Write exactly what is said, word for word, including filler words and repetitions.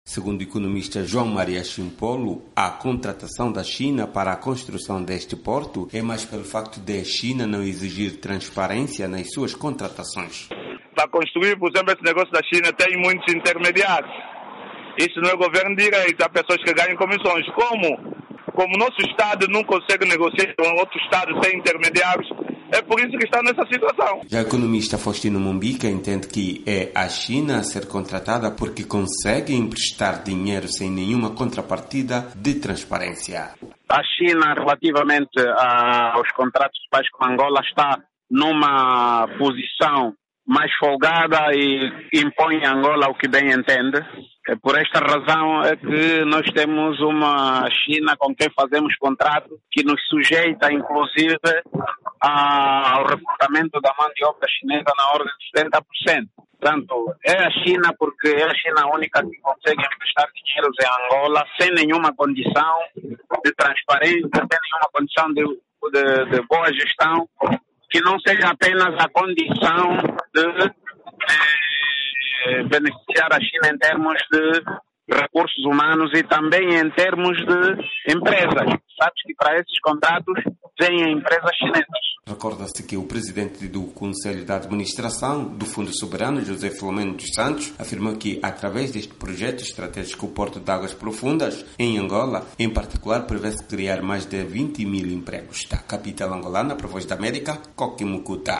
Segundo o economista João Maria Chimpolo, a contratação da China para a construção deste porto é mais pelo facto de a China não exigir transparência nas suas contratações. Para construir, por exemplo, esse negócio da China tem muitos intermediários. Isso não é governo direito, há pessoas que ganham comissões. Como? Como o nosso Estado não consegue negociar com outro Estado sem intermediários, é por isso que está nessa situação. Já o economista Faustino Mombica entende que é a China a ser contratada porque consegue emprestar dinheiro sem nenhuma contrapartida de transparência. A China, relativamente a, aos contratos pais com Angola, está numa posição mais folgada e impõe a Angola o que bem entende. Por esta razão é que nós temos uma China com quem fazemos contrato que nos sujeita, inclusive, ao recrutamento da mão de obra chinesa na ordem de setenta por cento. Portanto, é a China porque é a China a única que consegue emprestar dinheiro em Angola sem nenhuma condição de transparência, sem nenhuma condição de, de, de boa gestão, que não seja apenas a condição de, de beneficiar a China em termos de recursos humanos e também em termos de empresas. Sabes que para esses contratos vêm empresas chinesas. Recorda-se que o presidente do Conselho de Administração do Fundo Soberano, José Filomeno dos Santos, afirmou que, através deste projeto estratégico o Porto de Águas Profundas, em Angola, em particular, prevê-se criar mais de vinte mil empregos. Da capital angolana, para a Voz da América, Coque Mucuta.